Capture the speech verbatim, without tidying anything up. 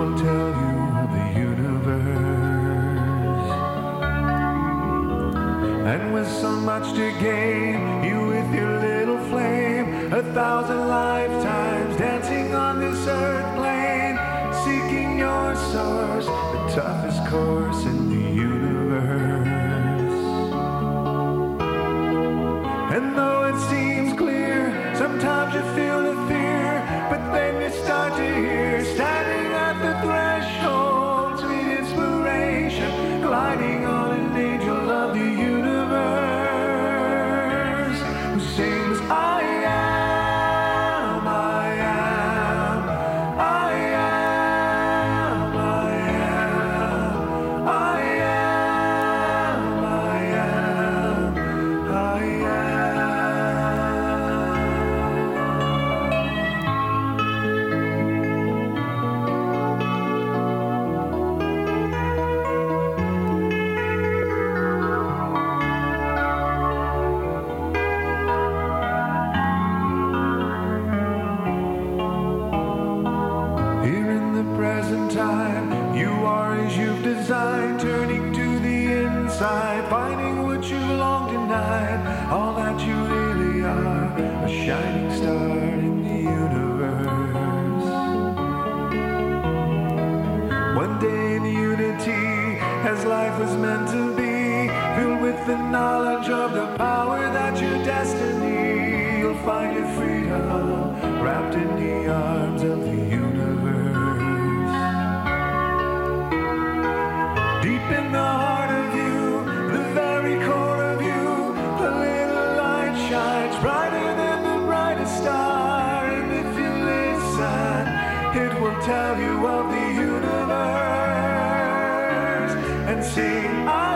will tell you of the universe. And with so much to gain, you with your little flame, a thousand lifetimes dancing on this earth plane, seeking your source, the toughest course in the universe. And though it seems clear, sometimes you feel the fear, but then you start to hear, standing at the threshold, sweet inspiration, gliding on an angel of the universe, who sings, I am, I am, I am, I am, I am, I am, I Here in the present time, you are as you've designed, turning to the inside, finding what you long denied, all that you really are, a shining star in the universe. One day in unity, as life was meant to be, filled with the knowledge of the power that's your destiny, you'll find your freedom wrapped in the arms of the universe. Deep in the heart of you, the very core of you, the little light shines brighter than the brightest star. And if you listen, it will tell you of the universe and sing, I